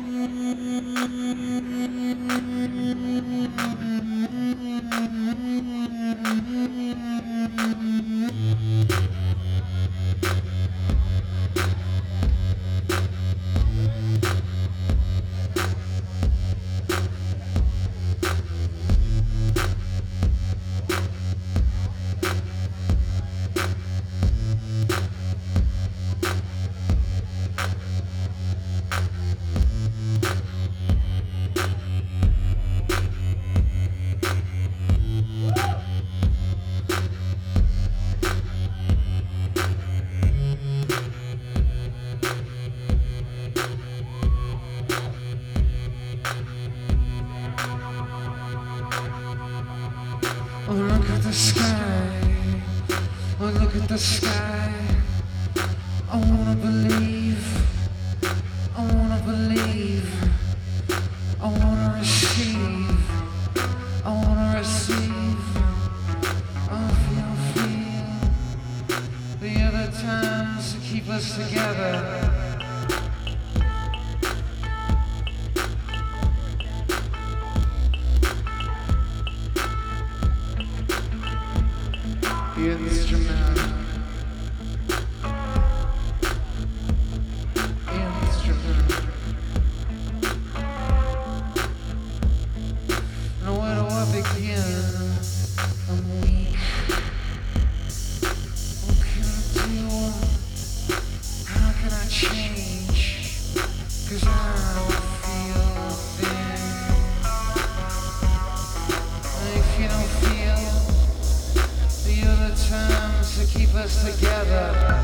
Oh, look at the sky. Oh, look at the sky. I wanna believe. I wanna believe. I wanna receive. I wanna receive. I feel the other times that keep us together. The instrument. Now where do I begin? I'm weak. What can I do? How can I change? 'Cause I don't feel a thing. If you don't feel the other times to keep us together.